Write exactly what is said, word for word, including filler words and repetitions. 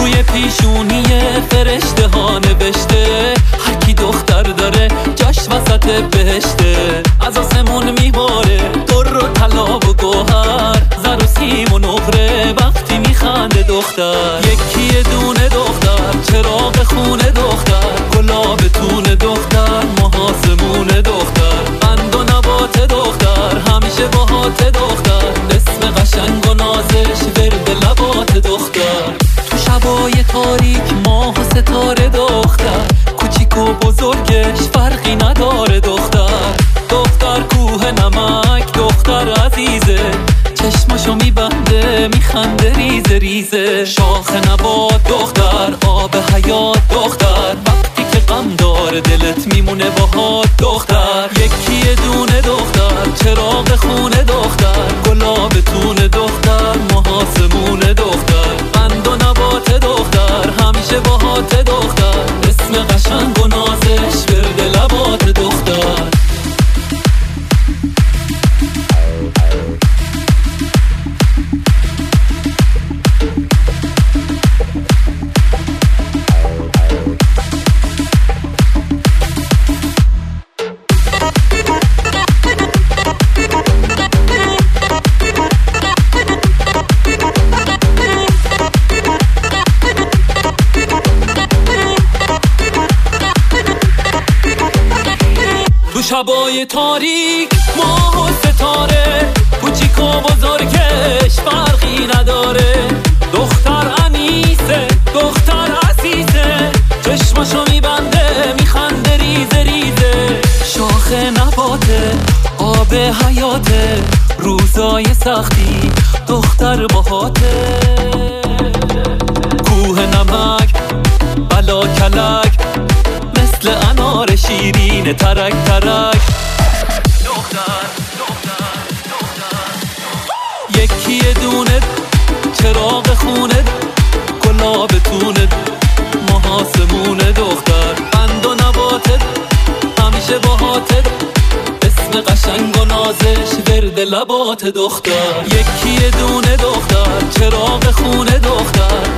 روی پیشونی فرشته ها نوشته هر کی دختر داره جاش وسط بهشته. از آسمون میباره در و طلا و گوهر، زر و سیم و نقره وقتی میخنده دختر. یکی دونه دختر، چراغ خونه دختر، گلاب تون دختر، محاسمون دختر، قند و نبات دختر، همیشه باهات دختر، اسم قشنگ و نازش ورد لبات دختر. تو شبای تاریک ماه و ستاره دختر، کوچیک و بزرگش فرقی نداره دختر. دختر کوه نمک دختر عزیزه، چشماشو میبنده میخنده ریزه ریزه. شاخ نبات دختر، آب حیات دختر، وقتی که غم داره دلت میمونه باهات دختر. یکی دونه دختر، چراغ خونه دختر، گلاب تون دختر، محاسمون دختر، قند و نبات دختر، همیشه باهات دختر، اسم قشنگ و نازش ورد لبات دختر. تو شبای تاریک ماه و ستاره، کوچیک و بزرگش فرقی نداره. دختر انیسه دختر عزیزه، چشماشو میبنده میخنده ریزه ریزه. شاخ نباته آب حیاته، روزای سختی دختر باهاته. کوه نمک بلا کلک، مثل انار شیرین ترک ترک. دختر دختر دختر یکی دونه، چراغ خونه، گلاب تونه، محاسمون دختر، قند و نباتت، همیشه باهاتت، اسم قشنگ و نازش ورد لبات دختر. یکی دونه دختر، چراغ خونه دختر،